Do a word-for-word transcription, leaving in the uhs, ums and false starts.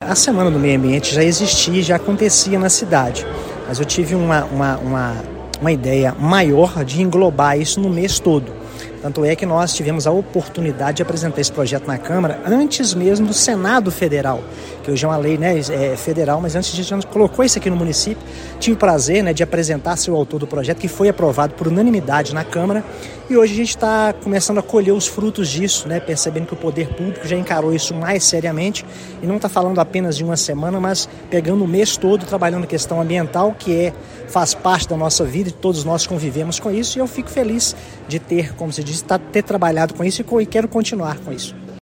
a Semana do Meio Ambiente já existia, já acontecia na cidade, mas eu tive uma, uma, uma, uma ideia maior de englobar isso no mês todo. Tanto é que nós tivemos a oportunidade de apresentar esse projeto na Câmara antes mesmo do Senado Federal, que hoje é uma lei, né, é, federal, mas antes disso a gente colocou isso aqui no município. Tive o prazer, né, de apresentar ser o autor do projeto, que foi aprovado por unanimidade na Câmara, e hoje a gente está começando a colher os frutos disso, né, percebendo que o poder público já encarou isso mais seriamente e não está falando apenas de uma semana, mas pegando o mês todo, trabalhando a questão ambiental, que é, faz parte da nossa vida e todos nós convivemos com isso, e eu fico feliz de ter, como se diz, ter trabalhado com isso e quero continuar com isso.